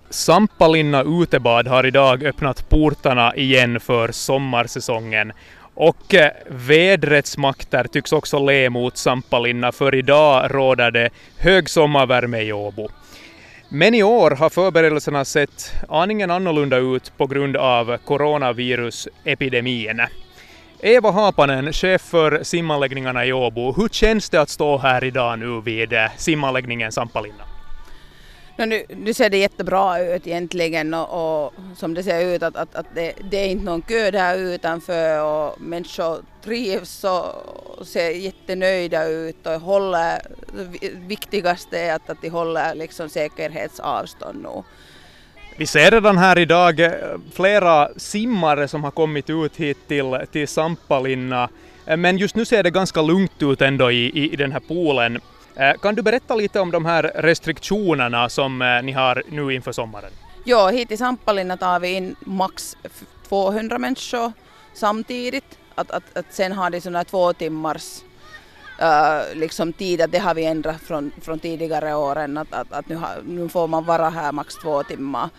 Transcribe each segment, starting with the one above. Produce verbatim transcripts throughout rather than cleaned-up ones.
Sampalinna utebad har idag öppnat portarna igen för sommarsäsongen. Och vädrets makter tycks också le mot Sampalinna, för idag råder det hög sommarvärme i Åbo. Men i år har förberedelserna sett aningen annorlunda ut på grund av coronavirusepidemin. Eva Hapanen, chef för simanläggningarna i Åbo. Hur känns det att stå här idag nu vid simanläggningen Sampalinna? No, nu, nu ser det jättebra ut egentligen och, och som det ser ut att, att, att det, det är inte någon kö där utanför och människor trivs och ser jättenöjda ut och håller, det viktigaste är att, att de håller liksom säkerhetsavstånd nu. Vi ser redan här idag flera simmare som har kommit ut hit till, till Sampalinna, men just nu ser det ganska lugnt ut ändå i, i, i den här poolen. Kan du berätta lite om de här restriktionerna som ni har nu inför sommaren? Ja, hit i Sampalinna tar vi in max tvåhundra människor samtidigt. Att, att, att sen har de sådana två timmars uh, liksom tid, att det har vi ändrat från, från tidigare åren. Att, att, att nu, har, nu får man vara här max två timmar.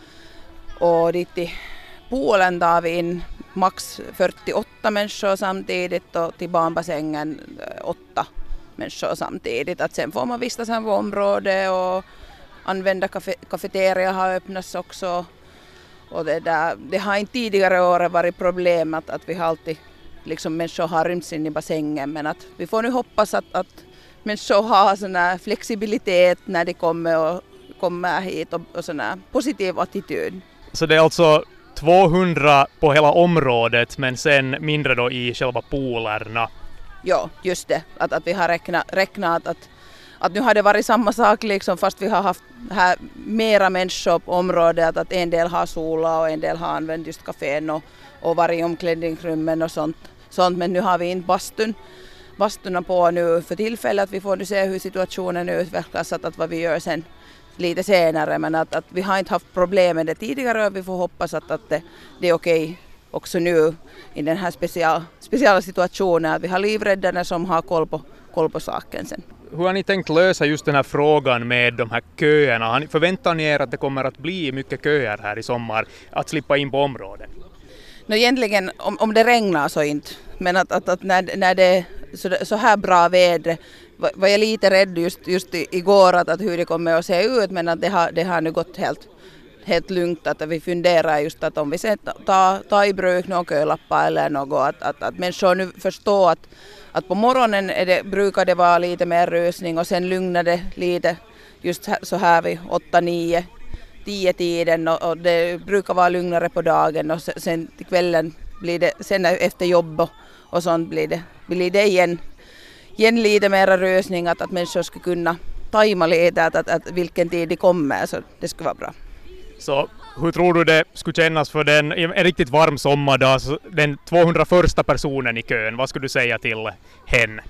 Och dit i poolen tar vi in max fyrtioåtta människor samtidigt och till barnbassängen åtta människor samtidigt. Att sen får man vistas här på området och använda kaffe, kafeteria har öppnats också. Och det, där, det har inte tidigare år varit problem att, att vi har alltid liksom människor har rymts in i bassängen, men att vi får nu hoppas att, att människor har sån här flexibilitet när de kommer, och, kommer hit och, och sån här positiv attityd. Så det är alltså tvåhundra på hela området men sen mindre då i själva poolerna? Ja, just det. Att, att vi har räknat, räknat att, att nu har det varit samma sak liksom, fast vi har haft här mera människor på området. Att, att en del har solat och en del har använt just kafén och, och varit i omklädningsrummen och sånt, sånt. Men nu har vi inte bastun, basturna på nu för tillfället. Att vi får nu se hur situationen utvecklas, att, att vad vi gör sen lite senare. Men att, att vi har inte haft problem med det tidigare och vi får hoppas att, att det, det är okej också nu i den här special, speciella situationen, att vi har livräddarna som har koll på, koll på saken sen. Hur har ni tänkt lösa just den här frågan med de här köerna? Förväntar ni er att det kommer att bli mycket köer här i sommar att slippa in på området? No, egentligen om, om det regnar så inte, men att, att, att när, när det är så, så här bra väder var, var jag lite rädd just, just igår att, att hur det kommer att se ut, men att det har, det har nu gått helt helt lugnt, att vi funderar just att om vi sen tar, tar i bruk några kölappar eller något, att, att, att människor nu förstår att, att på morgonen är det, brukar det vara lite mer rusning och sen lugnar det lite just så här vid åtta, nio, tio tiden och, och det brukar vara lugnare på dagen och sen till kvällen blir det, sen efter jobb och, och sånt blir det, blir det igen, igen lite mer rusning, att, att människor ska kunna tajma lite att, att, att vilken tid de kommer, så det ska vara bra. Så hur tror du det skulle kännas för den, en riktigt varm sommardag, den tvåhundraförsta personen i kön? Vad skulle du säga till henne?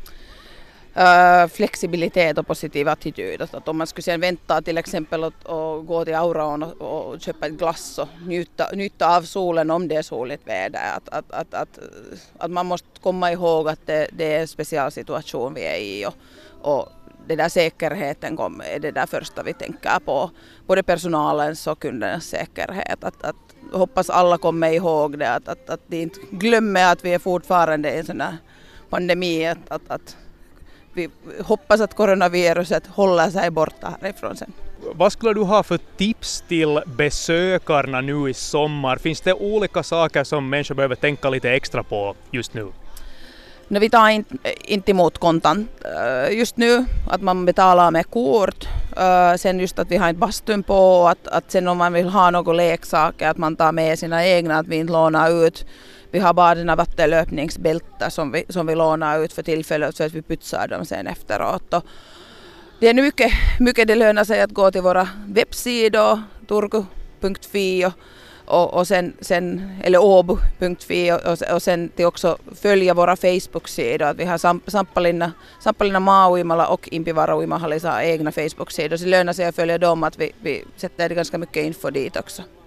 Uh, flexibilitet och positiv attityd. Att, att om man skulle sen vänta till exempel och, och gå till Auraon och, och köpa ett glass och njuta, njuta av solen om det är soligt väder. Att, att, att, att, att man måste komma ihåg att det, det är en speciell situation vi är i och, och det där säkerheten kom, är det där första vi tänker på. Både personalens och kundernas säkerhet. Att, att hoppas alla kommer ihåg det. Att, att, att de inte glömmer att vi är fortfarande i en sån här pandemi. Att, att, att vi hoppas att coronaviruset håller sig borta härifrån sen. Vad skulle du ha för tips till besökarna nu i sommar? Finns det olika saker som människor behöver tänka lite extra på just nu? No, vi tar inte in emot kontant just nu, att man betalar med kort. Sen just att vi har inte bastun på, att, att sen om man vill ha några leksaker att man tar med sina egna, att vi inte lånar ut. Vi har bara dina vattenlöpningsbältar som vi, som vi lånar ut för tillfället så att vi putsar dem sen efteråt. Och det är mycket, mycket det lönar sig att gå till våra webbsidor, turku punkt fi och Och, och sen, sen, eller åbo punkt fi och, och sen till också följa våra Facebook-sidor. Vi har Sampalinna, Sampalinna Maa-uimala och Impivaara uimahallissa egna Facebook-sidor. Så det lönar sig att följa dem, att vi, vi sätter ganska mycket info dit också.